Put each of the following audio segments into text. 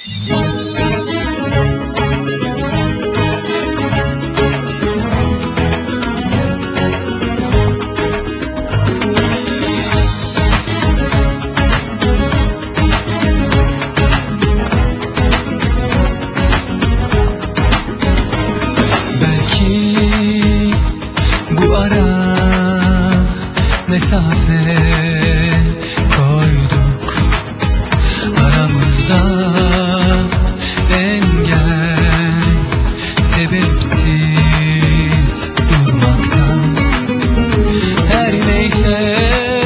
Mesafe koyduk aramızda, engel sebepsiz durmaktan. Her neyse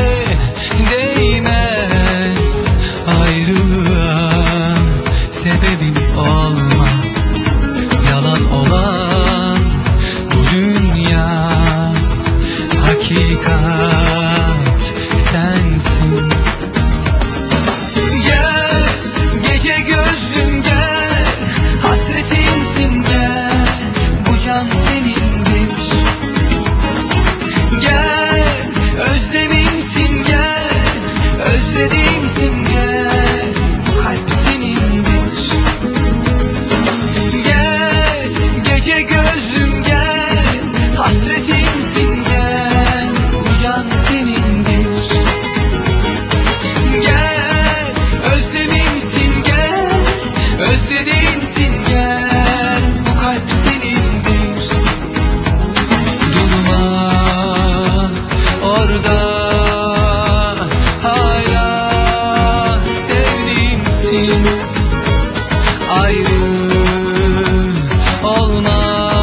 değmez ayrılığa, sebebim olma yalan olan bu dünya. Hakikat sensin. Gel gece gözlüm gel, hasretimsin gel, bu can senindir. Gel özlemimsin gel, özlediğimsin gel, bu kalp senindir. Gel gece gözlüm gel, hasretimsin gel, bu can senindir. Gel özlemimsin gel, özlediğimsin gel, bu kalp senindir. Durma orada, hala sevdiğimsin. Ayrı olmak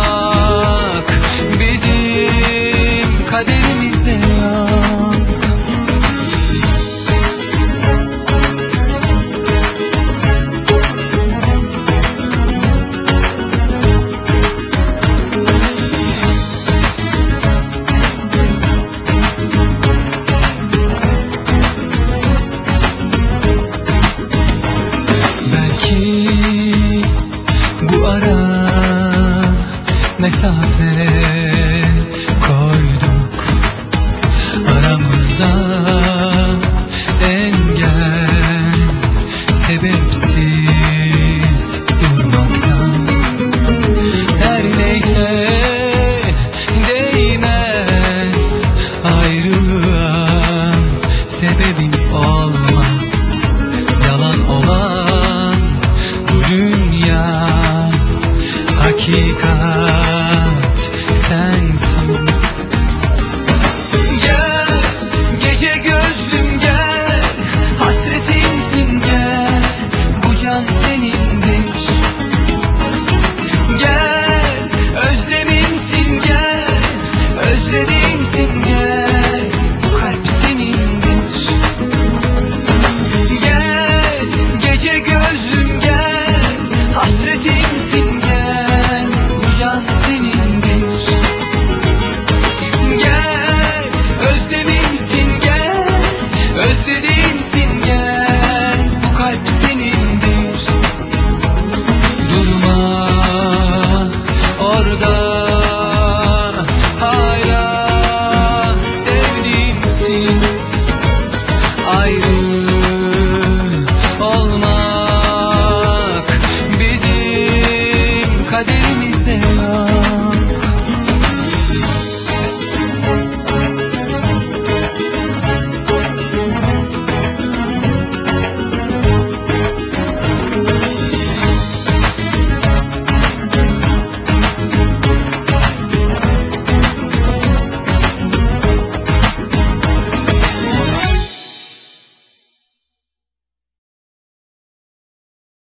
bizim kaderimizde yok. Belki bu ara mesafe koyduk aramızda, engel sebepsiz